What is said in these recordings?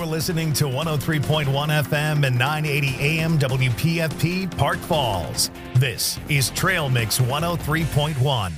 listening to 103.1 FM and 980 AM WPFP Park Falls. This is Trail Mix 103.1.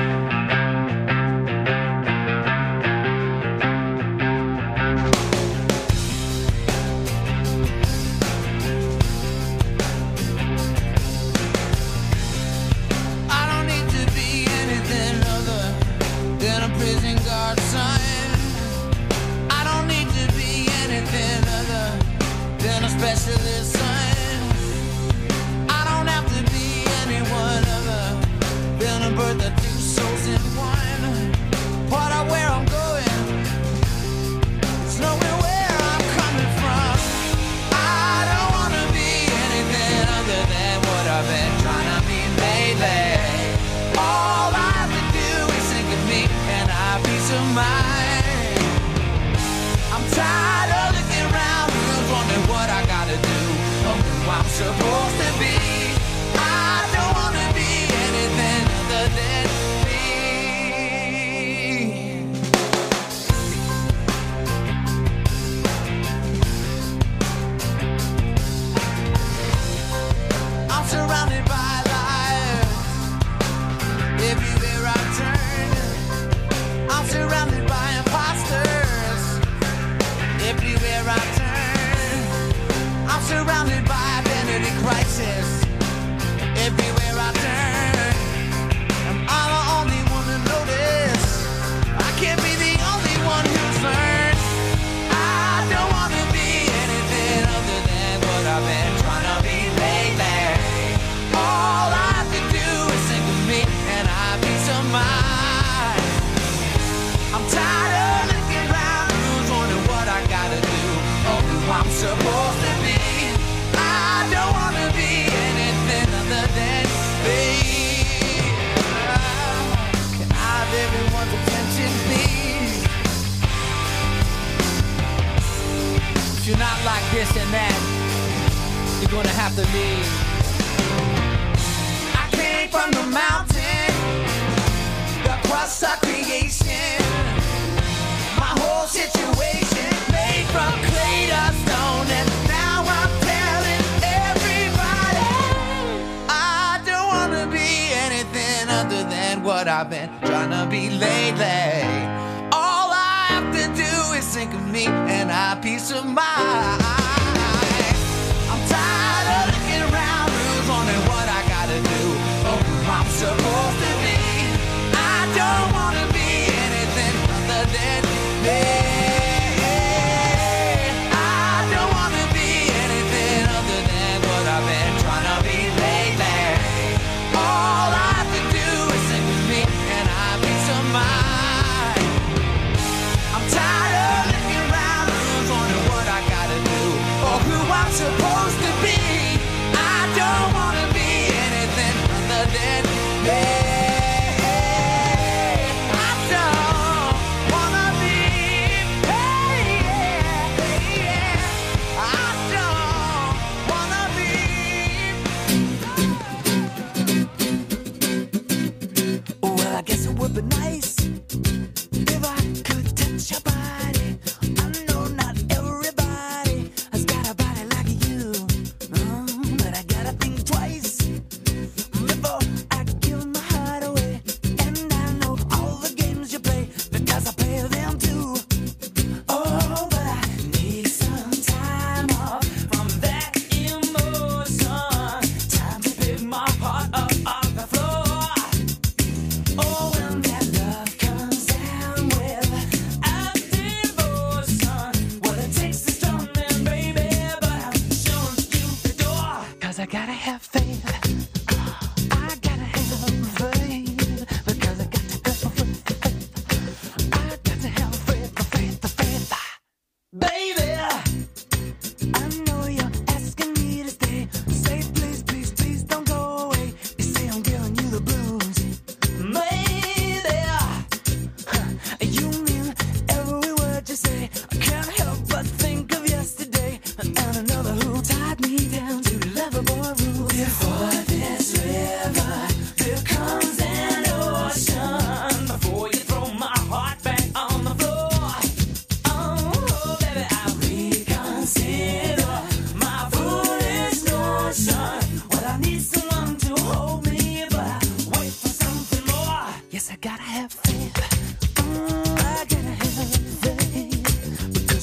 I've been trying to be lately. All I have to do is think of me and I have peace of mind. I'm tired of looking around, who's wondering what I gotta do or who I'm supposed to be. I don't wanna be anything other than me. I don't wanna be anything other than what I've been trying to be lately. All I have to do is think of me and I have peace of mind. I'm tired of looking around, who's wondering what I gotta do or who I'm supposed to be. I don't wanna be anything other than me. I don't wanna be, I don't wanna be. Well, I guess it would be nice if I could touch your body. I know not everybody has got a body like you, but I gotta think twice before I give my heart away. And I know all the games you play because I play them too. Oh, but I need some time off from that emotion. Time to pick my heart up off the floor. Oh, when that love comes down with a devotion, well, it takes a strong man, baby, but I'm showing you the door. 'Cause I gotta have faith. I gotta have faith. Because I got to go for faith. I got to have faith, the faith, the faith. Baby, I know you're asking me to stay. Say, please, please, please don't go away. You say I'm giving you the blues. Maybe you mean every word you say. I can't help but think of yesterday and another who tied me down to lovable rules. Before this river, there comes an ocean. Before you throw my heart back on the floor, oh baby, I recognize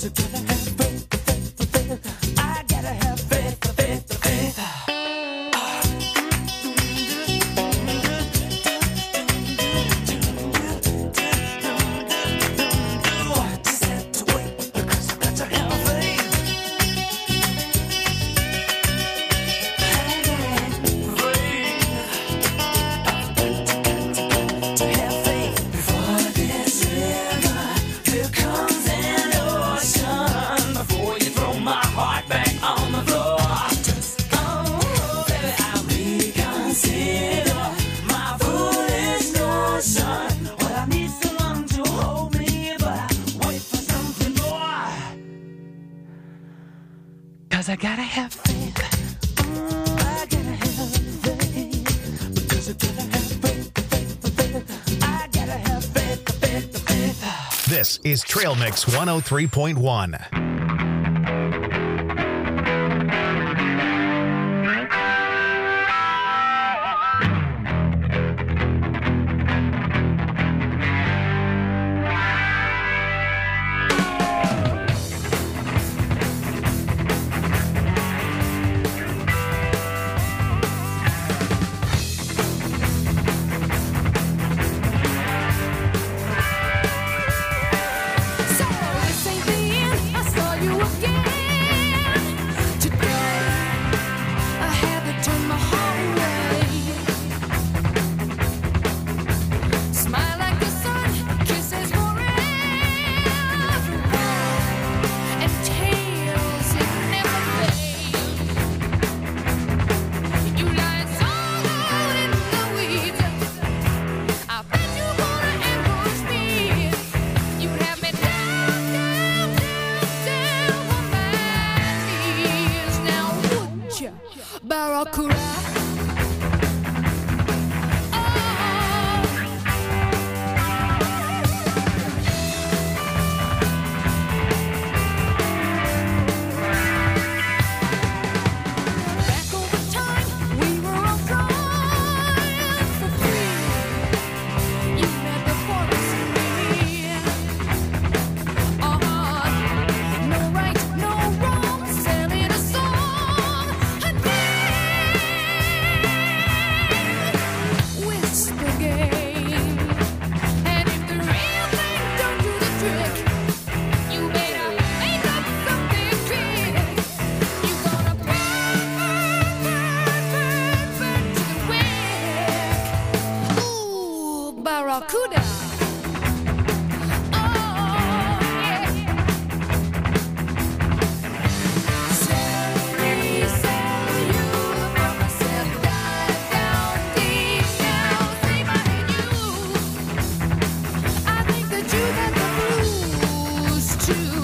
I gotta have faith, faith, faith. I gotta have faith, faith, faith. Just have to wait because I got to have faith. To have faith before this river becomes an ocean. Before you throw my heart back on the floor. Oh, baby, I reconsider my foolish notion. Well, I need someone to hold me, but I wait for something more. 'Cause I gotta have faith. I gotta have faith. Because I gotta have faith, faith, faith. I gotta have faith, faith, faith. This is Trail Mix 103.1. So this ain't the end. I saw you again today. I had to turn my heart away. Smile like the sun, kisses forever, and tales it never fade. You lying so out in the weeds. I bet you wanna ambush me. You have me down, down, down, down on my knees. Now would ya, Barracuda? Back over time, we were all flying for free. You never promised me. No right, no wrong, selling a song again. Whisper game. And if the real thing don't do the trick, you better make up something quick. You gonna burn to the wick. Ooh, Barracuda. Oh, yeah. Sell me, sell you from myself. Dive down deep now. See my you. I think that you got the blues too.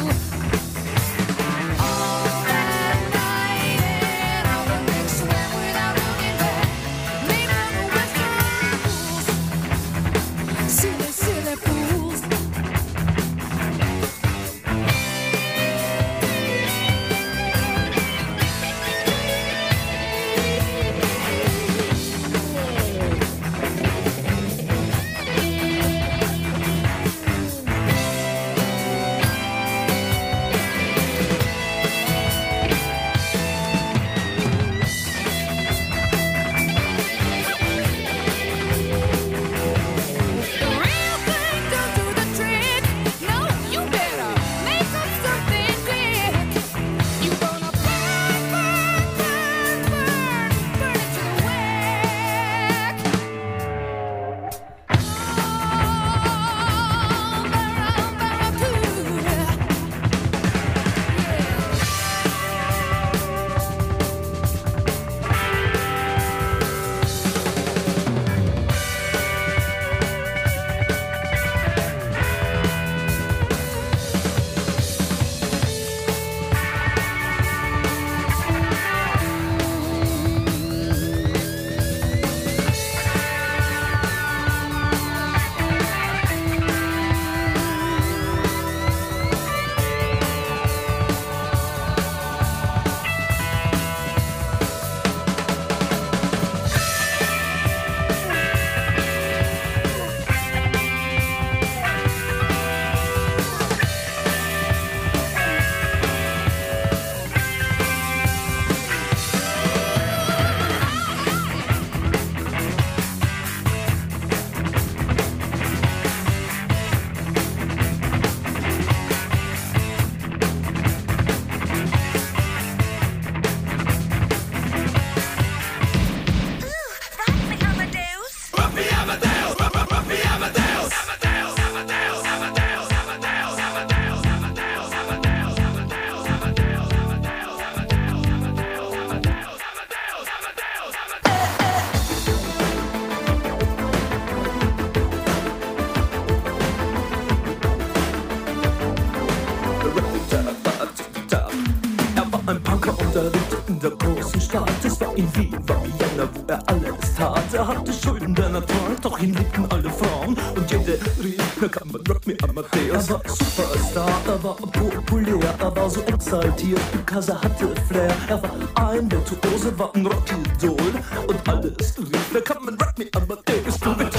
All that night and all the next swim without looking back. Made out of western rules. Silly, silly fools. Er war ein Punker und er lebte in der großen Stadt. Es war in Wien, war Vienna, wo er alles tat. Er hatte Schulden, der Natur, doch ihn liebten alle Frauen. Und jede rief, na kann man Rock Me Amadeus. Er war Superstar, er war populär, er war so exaltiert, because er hatte Flair. Er war ein Virtuose, war ein Rockidol. Und alles rief, na kann man Rock Me Amadeus. Du mit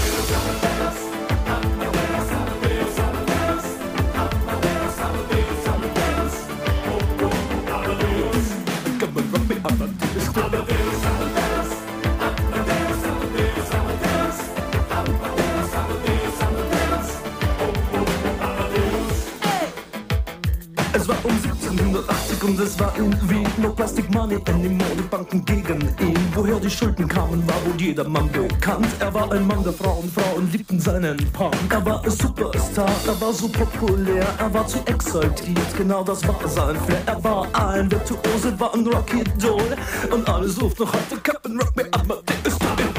Es war um 1780 und es war in Wien. No Plastic Money anymore, die Banken gegen ihn. Woher die Schulden kamen, war wohl jedermann bekannt. Er war ein Mann der Frauen, Frauen liebten seinen Punk. Er war ein Superstar, er war so populär, er war zu exaltiert, genau das war sein Flair. Er war ein Virtuose, war ein Rockidol. Und alle suchten noch heute Captain Rock Me Amadeus.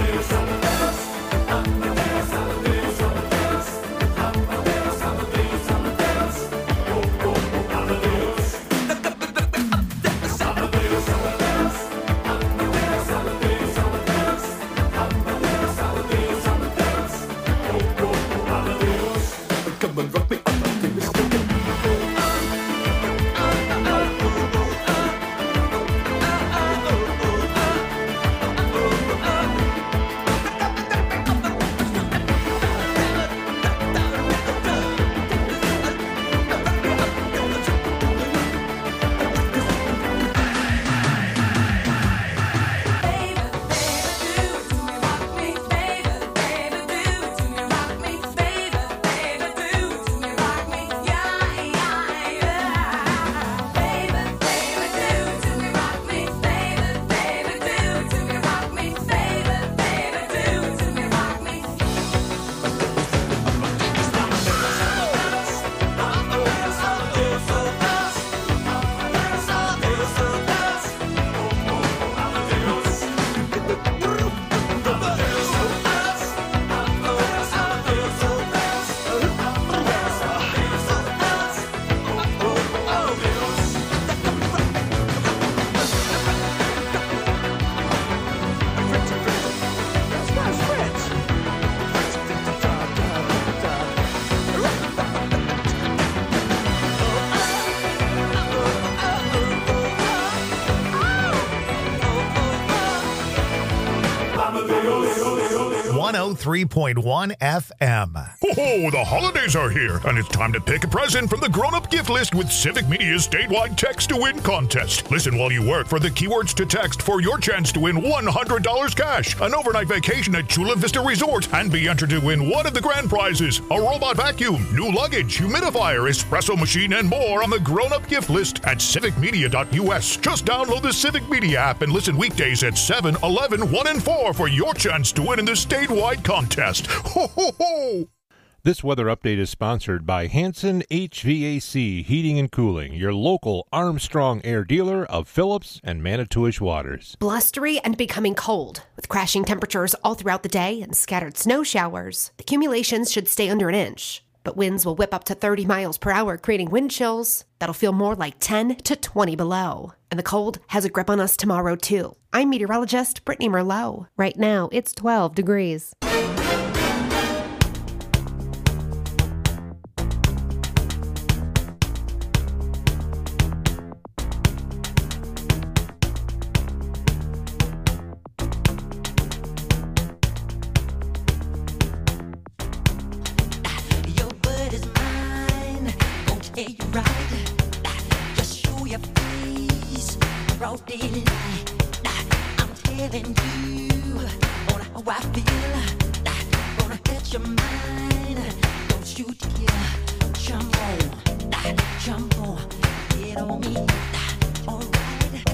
.1 FM. Oh, the holidays are here, and it's time to pick a present from the grown-up gift list with Civic Media's statewide Text to Win contest. Listen while you work for the keywords to text for your chance to win $100 cash, an overnight vacation at Chula Vista Resort, and be entered to win one of the grand prizes, a robot vacuum, new luggage, humidifier, espresso machine, and more on the grown-up gift list at civicmedia.us. Just download the Civic Media app and listen weekdays at 7, 11, 1, and 4 for your chance to win in the statewide contest. Ho, ho, ho! This weather update is sponsored by Hanson HVAC Heating and Cooling, your local Armstrong Air dealer of Phillips and Manitowish waters. Blustery and becoming cold, with crashing temperatures all throughout the day and scattered snow showers. The accumulations should stay under an inch, but winds will whip up to 30 miles per hour, creating wind chills that'll feel more like 10 to 20 below. And the cold has a grip on us tomorrow, too. I'm meteorologist Brittany Merlot. Right now, it's 12 degrees. Your word is mine, gon' tell you right. Just show your face, broad daylight. I'm telling you on how I feel. Gonna catch your mind, don't you dare jump on, get on me. Alright,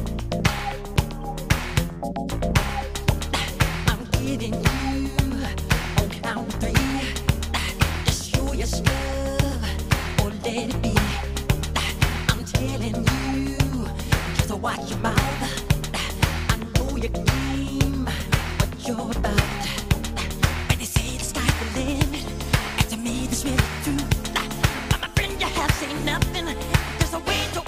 I'm giving you on count of 3. Show your stuff, or let it be. I'm telling you, just watch your mouth. I know your game, what you're about. When they say the sky's the limit, and to me this really true. My friend, you have seen nothing. There's a way to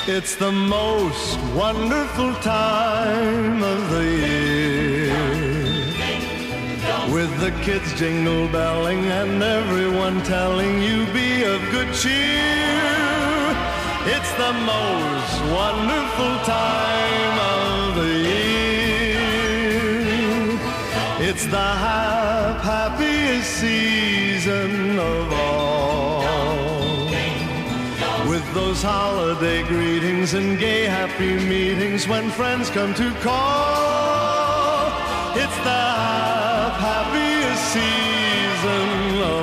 It's the most wonderful time of the year, with the kids jingle belling and everyone telling you be of good cheer. It's the most wonderful time of the year. It's the happiest season of all, with those holiday greetings and gay happy meetings when friends come to call. It's the happiest season of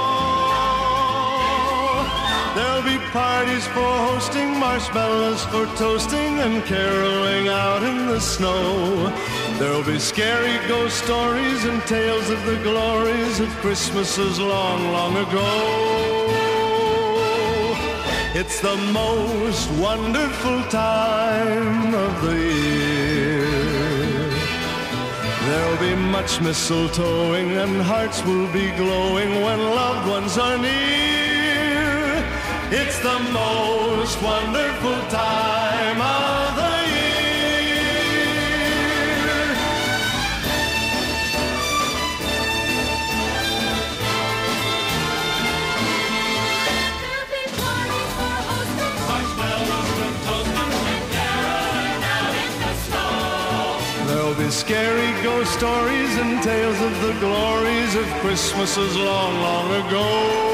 all. There'll be parties for hosting, marshmallows for toasting, and caroling out in the snow. There'll be scary ghost stories and tales of the glories of Christmases long, long ago. It's the most wonderful time of the year. There'll be much mistletoeing and hearts will be glowing when loved ones are near. It's the most wonderful time of the year. There'll be scary ghost stories and tales of the glories of Christmases long, long ago.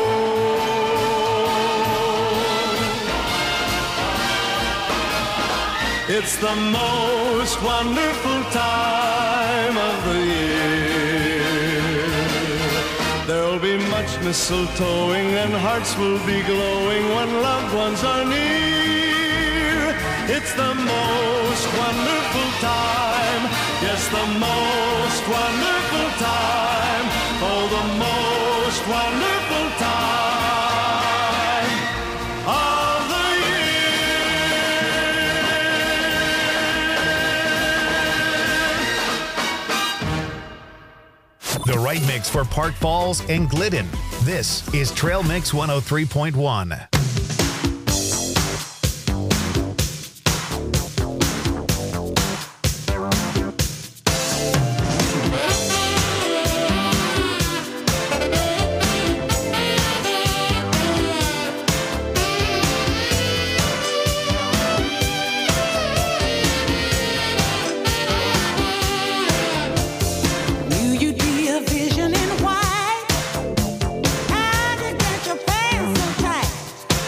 It's the most wonderful time of the year. There'll be much mistletoeing and hearts will be glowing when loved ones are near. It's the most wonderful time, yes, the most wonderful time, oh, the most wonderful time of the year. The right mix for Park Falls and Glidden. This is Trail Mix 103.1. Vision in white, how to get your pants so tight.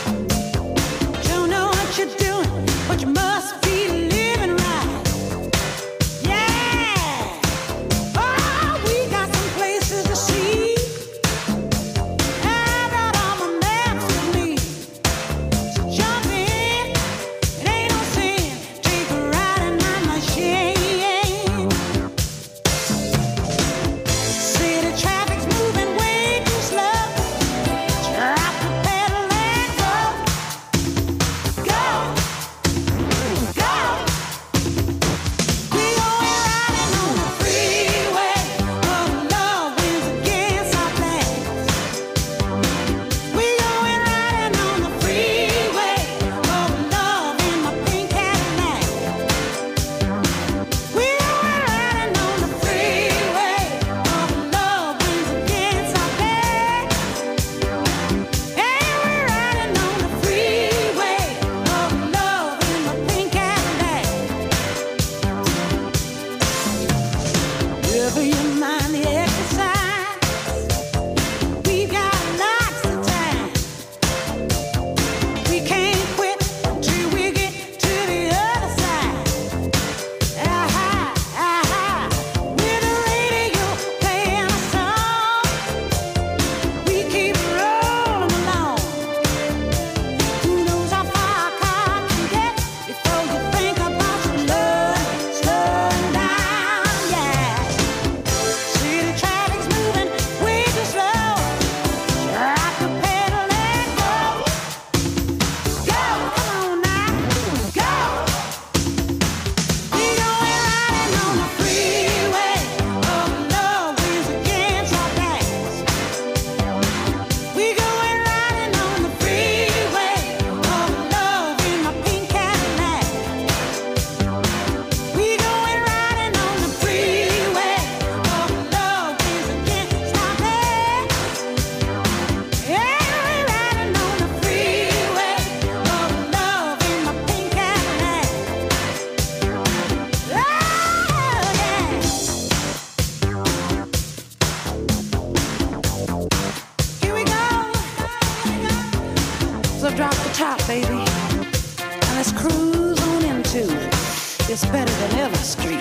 drop the top, baby, and let's cruise on into It's Better Than Ever Street.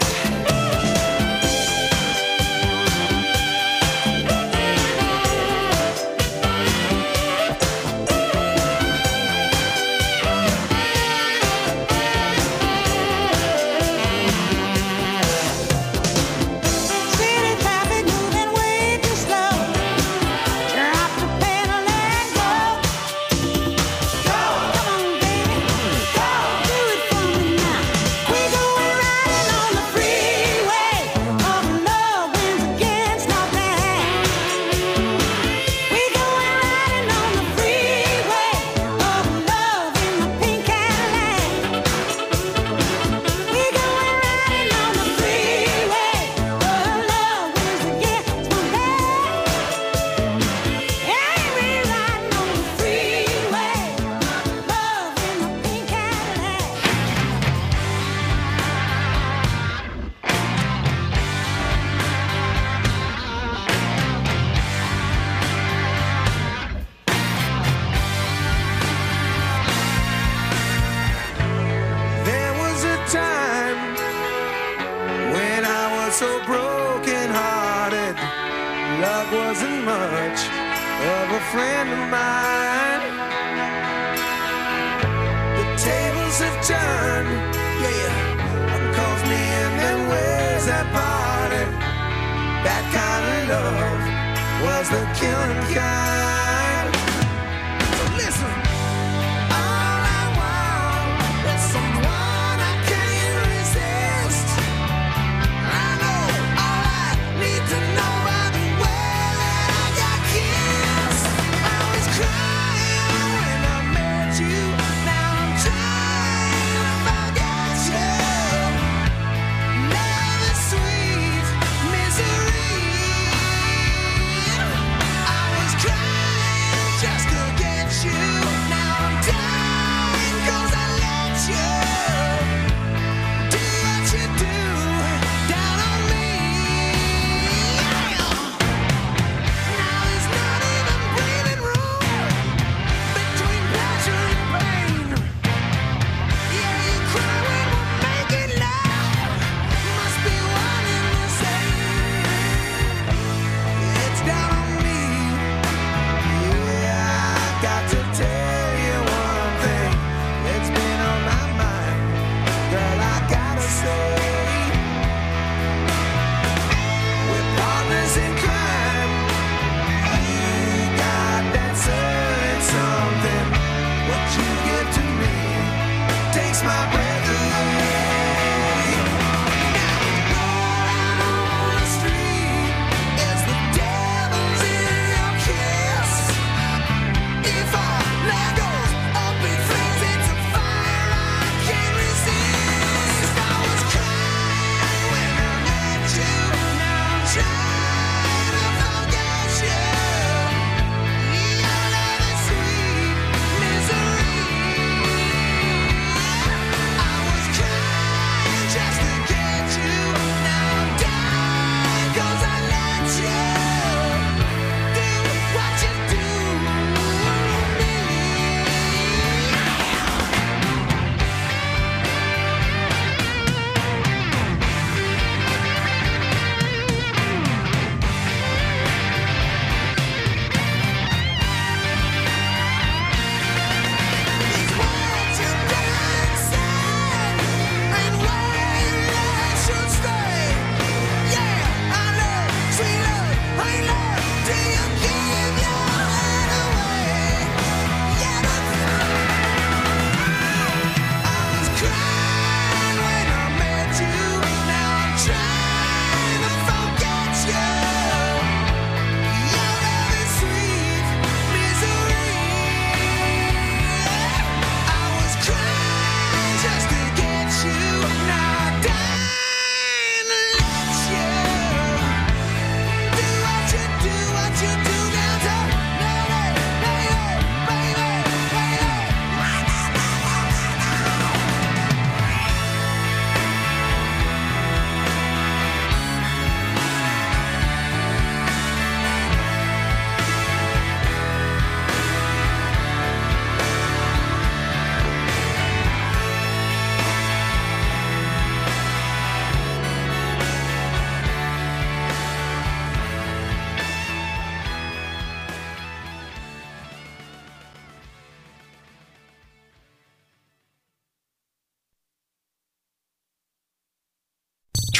Cry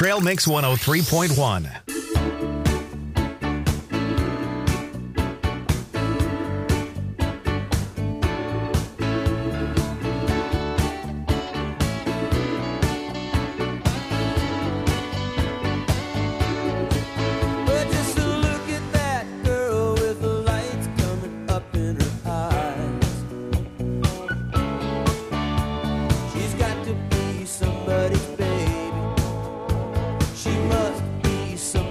Trail Mix 103.1. But just look at that girl with the lights coming up in her eyes. She's got to be somebody's baby. She must be somebody's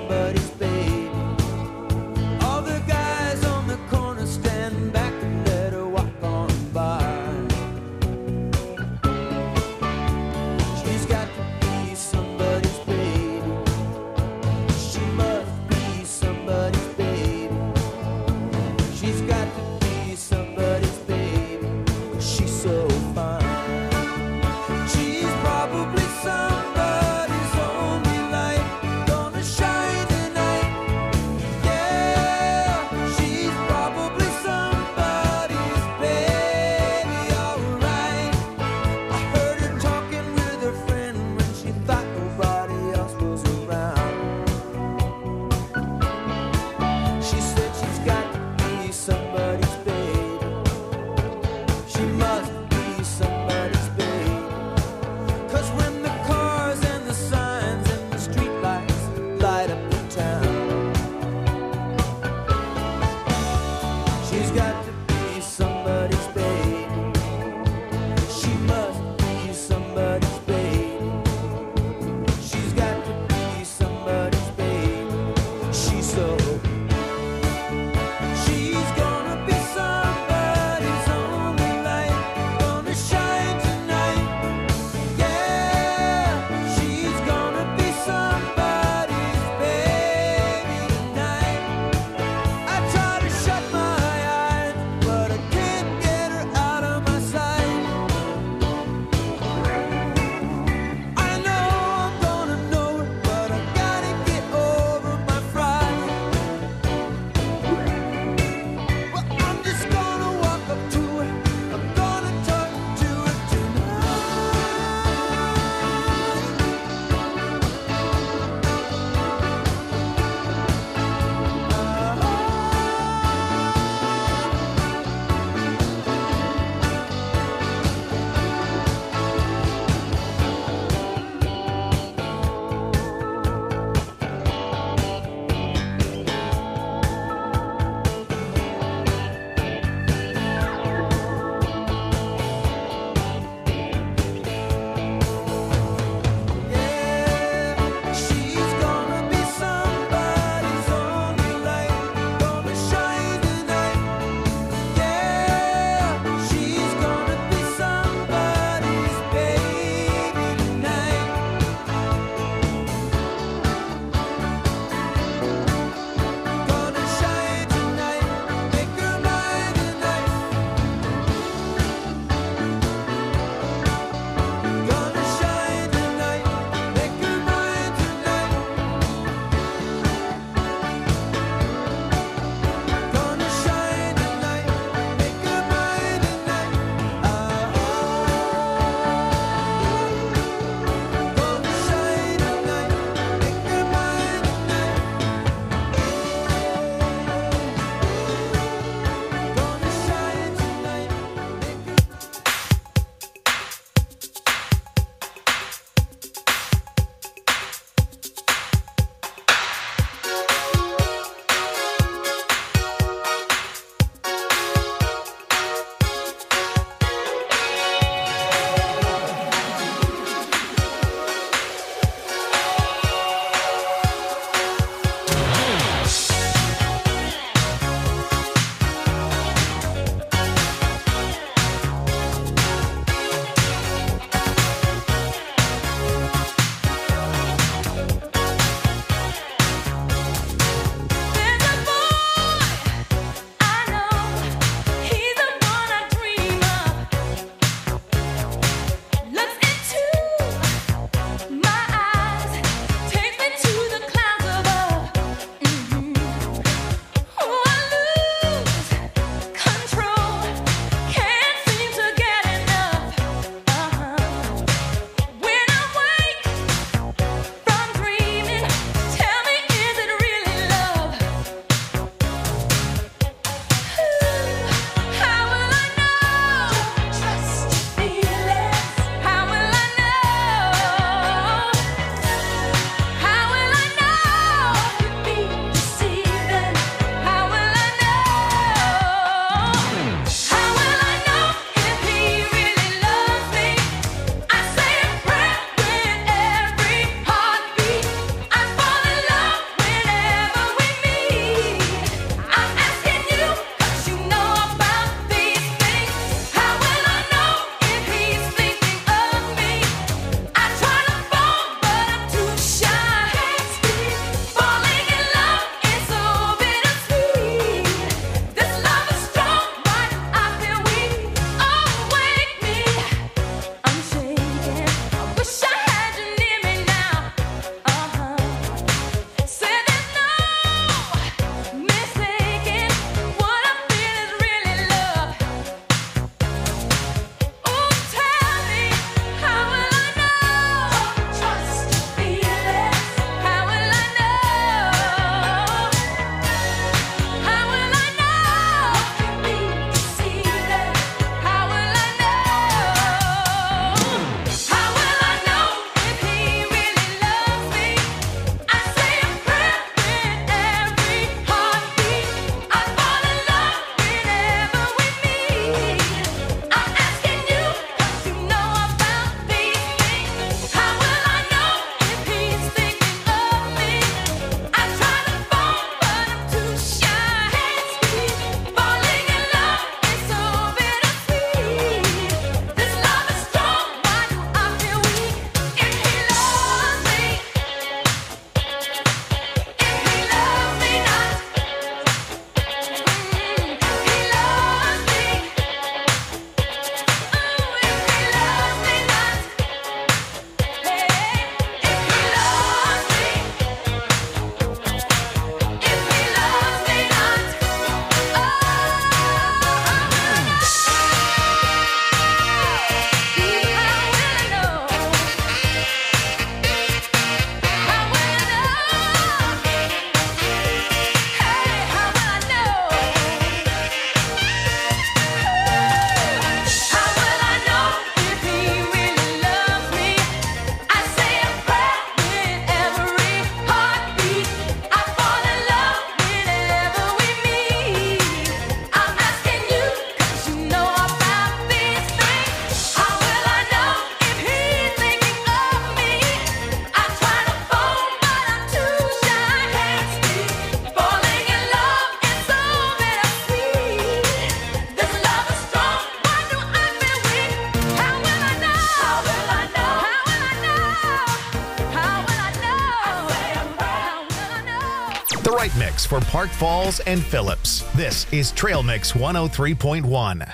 right mix for Park Falls and Phillips. This is Trail Mix 103.1.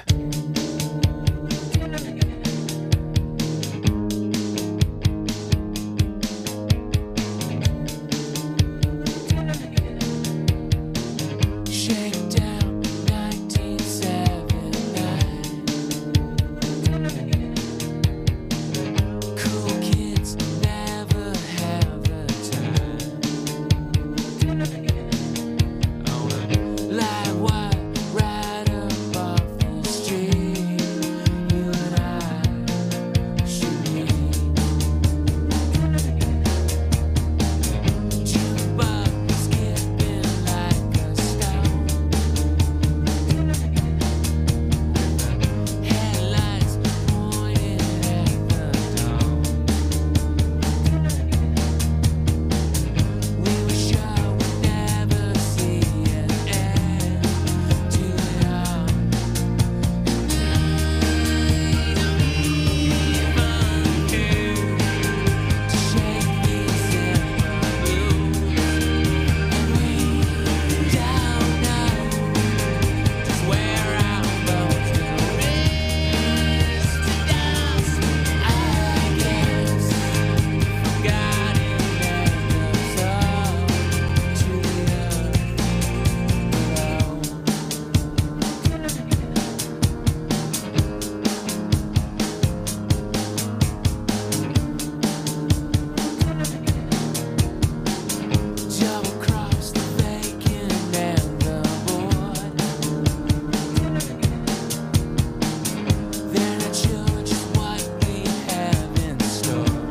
Shakedown 1979. Cool kids never have the time. On a live wire right up off the street, you and I should meet. Jukebox skipping like a stone. Headlights pointed at the dawn. We were sure we'd never see an end to it all. To shake these simple blues, and we don't know just where our bones will rest to dust. I guess God left us all to the earth alone. Double cross the vacant and the bored. They're not sure just what we have in store.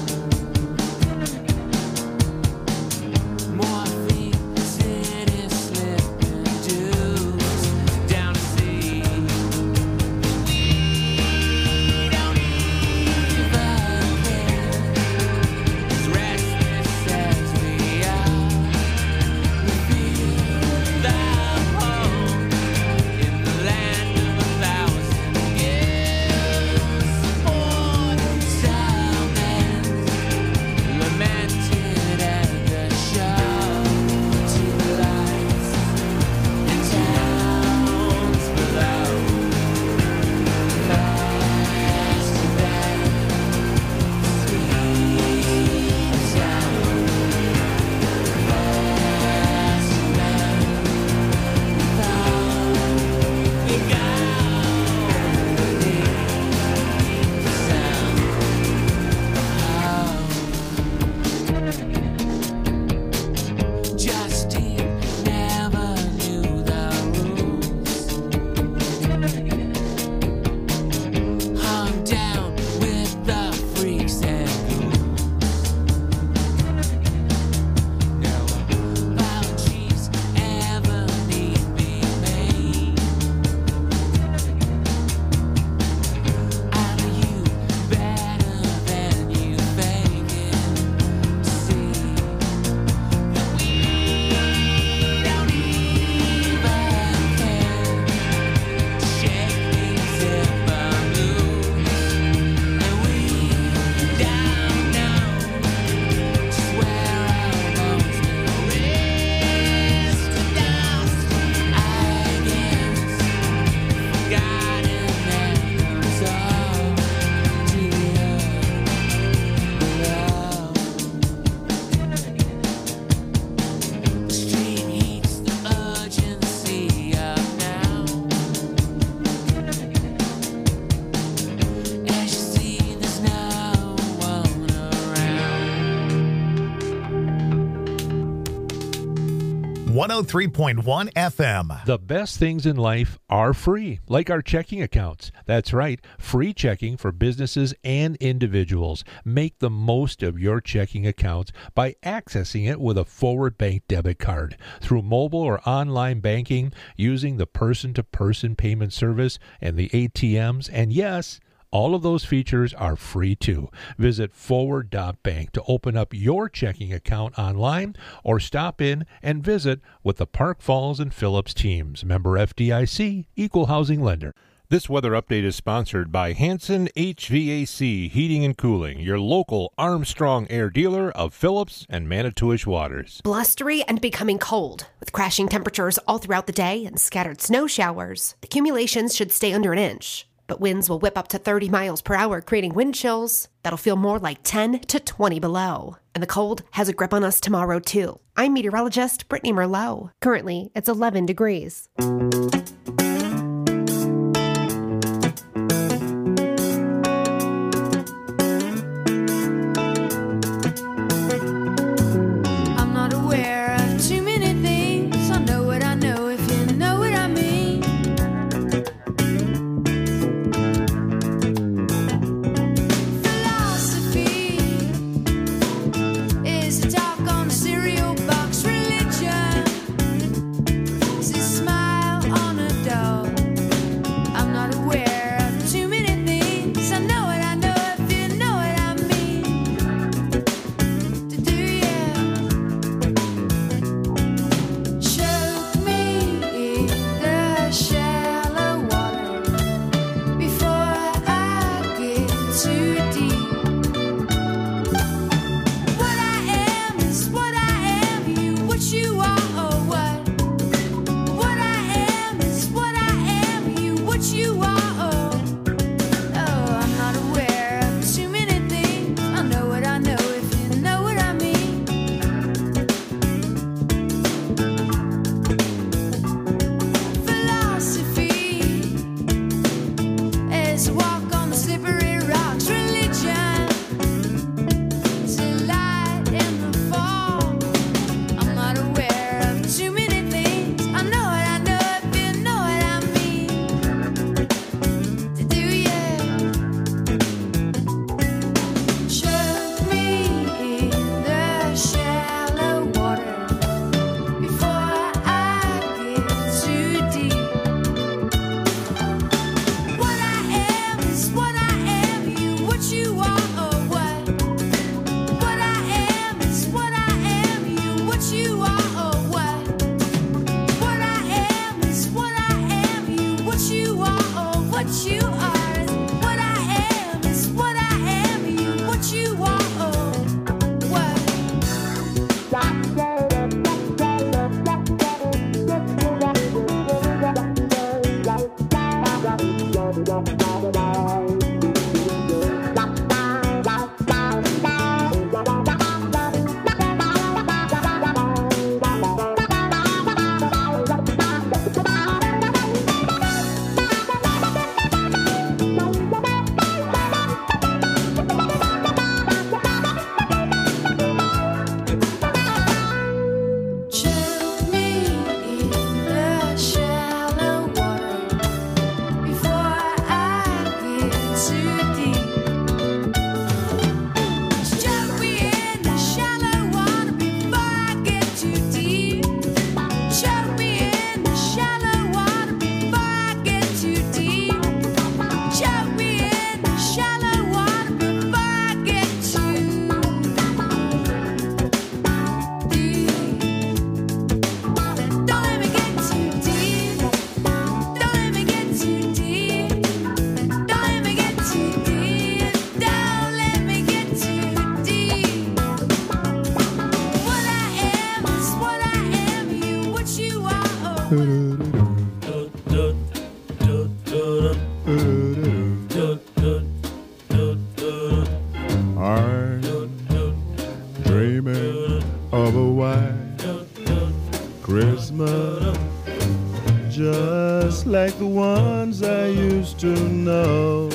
Morphine, city slipping dudes down to see. We don't even care. As restless as we are, we feel the home in the land of 1,000 years. Support silence, lamented at the show. To the lights and towns below. Faster than sweet sound. Faster than thought we go. The sound of Justine never knew the rules. Hung down with the freaks and ghouls. No apologies ever need be made. I know you better than you fake it to see that we don't even care to shake these simple blues, and we don't know just where our bones will rest to dust. I guess God left us all to the earth below. The street heats the urgency up now. As you see, there's no one around. 103.1 FM. The best things in life are free, like our checking accounts. That's right, free checking for businesses and individuals. Make the most of your checking accounts by accessing it with a Forward Bank debit card through mobile or online banking, using the person-to-person payment service and the ATMs, and yes, all of those features are free too. Visit forward.bank to open up your checking account online or stop in and visit with the Park Falls and Phillips teams. Member FDIC, Equal Housing Lender. This weather update is sponsored by Hanson HVAC Heating and Cooling, your local Armstrong Air dealer of Phillips and Manitowish waters. Blustery and becoming cold. With crashing temperatures all throughout the day and scattered snow showers, the accumulations should stay under an inch. But winds will whip up to 30 miles per hour, creating wind chills that'll feel more like 10 to 20 below. And the cold has a grip on us tomorrow, too. I'm meteorologist Brittany Merlot. Currently, it's 11 degrees. I'm not aware of too many things. I know what I know, if you know what I mean. Philosophy is a talk on a cereal box. Religion is a smile on a doll. I'm not aware of too many things. I know what I know, if you know what I mean. To do, yeah. Choke me in the shallow water before I get too deep. What I am is what I am, you what you are or what? What I am is what I am, you what you are or oh, I'm not aware of too many things. I know what I know, if you know what I mean. Philosophy is a walk on the slippery rocks. Religion is a light in the fall. I'm not aware of too many things. I know what I know, if you know what I mean. To do, yeah. Choke me in the shallow water before I get too deep. What I am is what I am, you what you are or what? What I am is what I am, you what you are or what? What I am is what I am, you what you are or what you are. What I am is what I am, you what you are or what? Choke me in the shallow water before I get too deep. Choke me in the shallow water before I get too deep. Choke me in the shallow water before I get too deep. Choke me in the shallow water before I get too deep. Don't let me get too deep. Don't let me get too deep. Don't let me get too deep. Don't let me get too deep. What I am is what I am, you what you are or I'm dreaming of a white Christmas, just like the ones I used to know,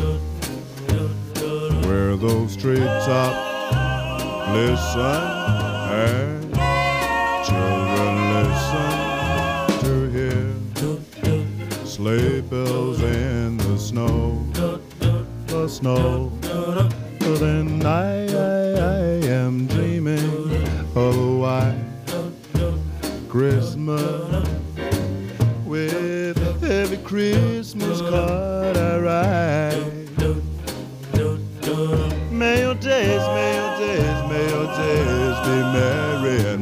where those treetops listen and children listen to hear sleigh bells in the snow, the snow. Then I am dreaming of a white Christmas, with every Christmas card I write. May your days, may your days, may your days be merry and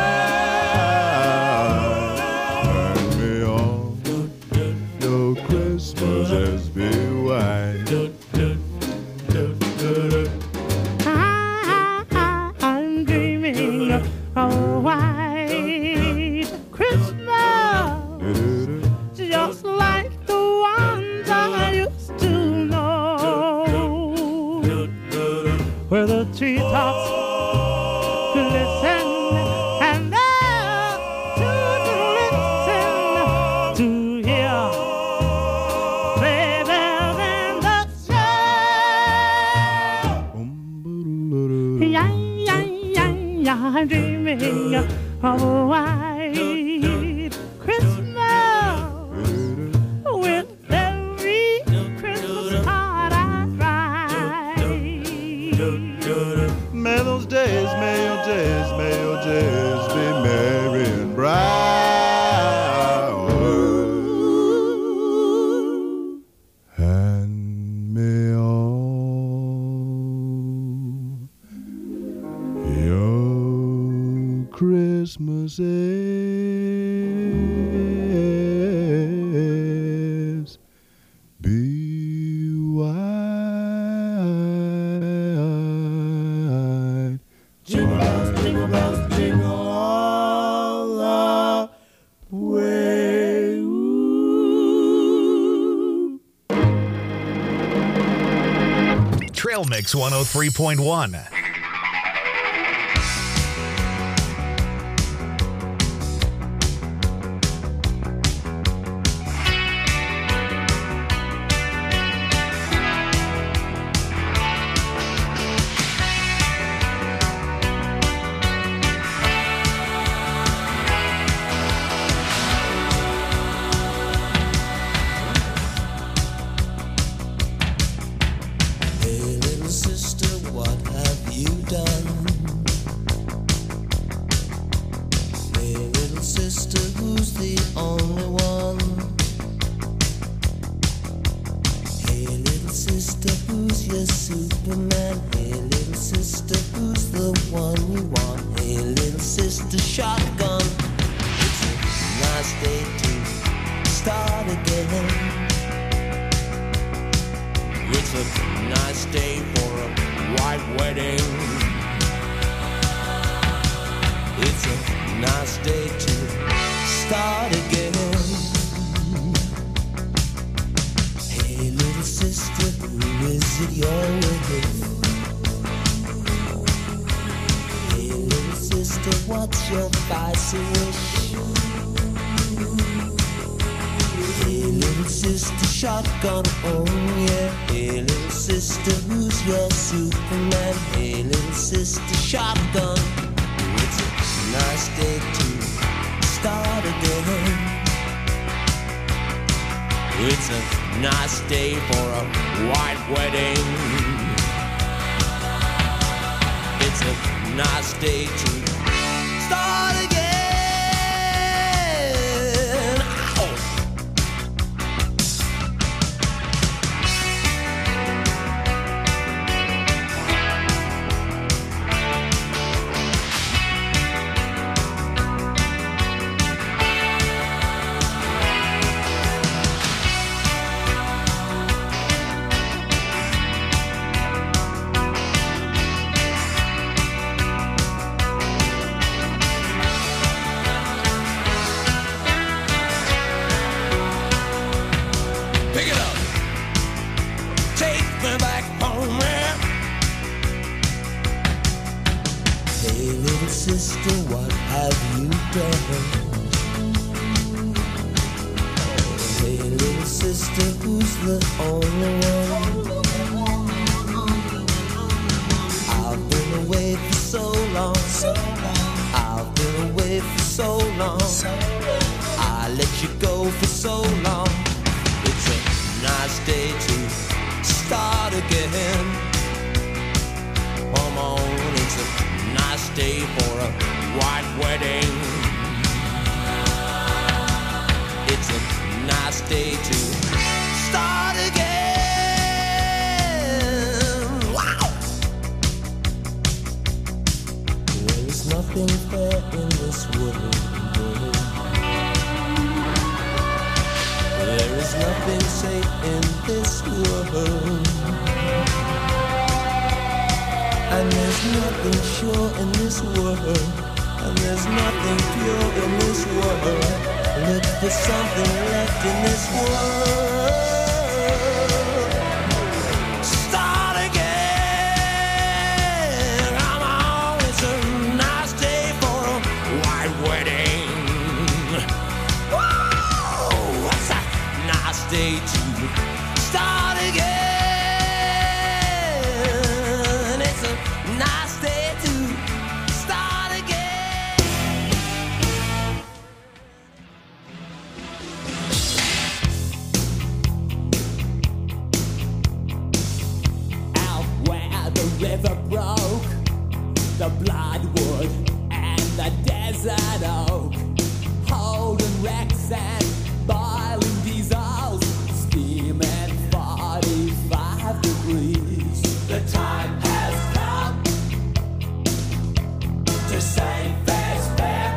bright. Hand me on your Christmas Christmases be white. I'm dreaming of a white Christmas, just like the ones I used to know, where the treetops glisten and the children listen to hear sleigh bells in the snow. Yeah, yeah, yeah, yeah, I'm dreaming of a white Christmas with every Christmas card I write. May those days, may your days, may your days be merry and bright. And may all your Christmases be white. Jingle bells, jingle all the way. Ooh. Trail Mix 103.1. Hey little sister, what have you done? Hey little sister, who's the only one? Hey little sister, who's your Superman? Hey little sister, who's the one you want? Hey little sister, shotgun. It's a nice day to start again. It's a nice day for a white wedding. It's a nice day to start again. Hey little sister, who is it you're with? Hey little sister, what's your spicy wish? Hey little sister, shotgun, oh yeah. Hey little sister, who's your Superman? Hey little sister, shotgun. It's a nice day to start again. It's a nice day for a white wedding. It's a nice day to start again. Ow! Pick it up. Take me back home, man. Hey, little sister, what have you done? Hey, little sister, who's the only one? I've been away for so long. I've been away for so long. I let you go for so long. It's a nice day to start again. Come on, it's a nice day for a white wedding. It's a nice day to start again. Wow! There is nothing fair in this world. There is nothing safe in this world. And there's nothing sure in this world. And there's nothing pure in this world. Look for something left in this world. Start again. Come on, it's a nice day for a white wedding. Whoa, what's a nice day to start again? It's a nice day to start again. Out where the river broke, the bloodwood and the desert oak, holding wrecks and boiling diesels, steaming 45 degrees. The time has come to save fair's fair,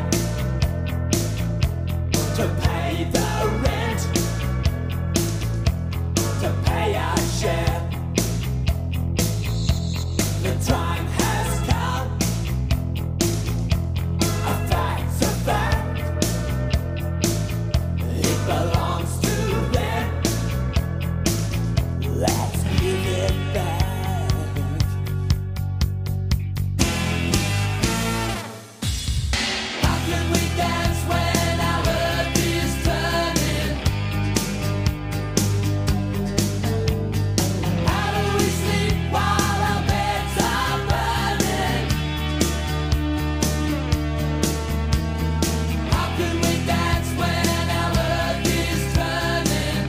to pay the rent, to pay our share. The time has come, a fact's a fact. It belongs to them. Let's give it back. How can we dance when our earth is turning? How do we sleep while our beds are burning? How can we dance when our earth is turning?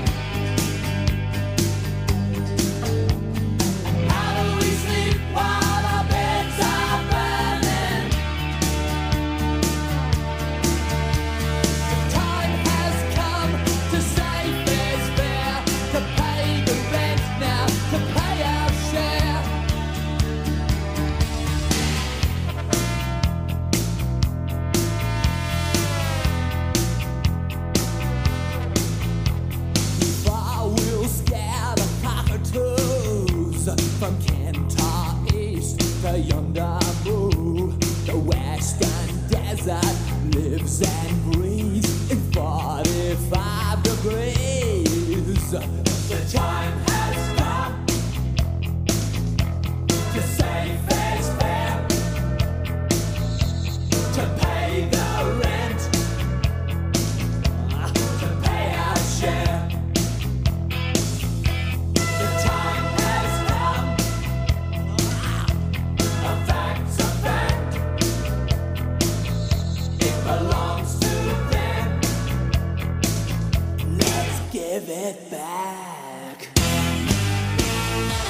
How do we sleep while our beds are burning? The time has come to save fair's fair, to pay the rent now, to pay our share. Far we'll scare the cockatoos from Kentar East to yonder Moo. The western desert lives and breathes in 45 degrees. The time has come to save fair's fair, to pay the rent, to pay our share. The time has come, a fact's a fact. It belongs to them. Let's give it back.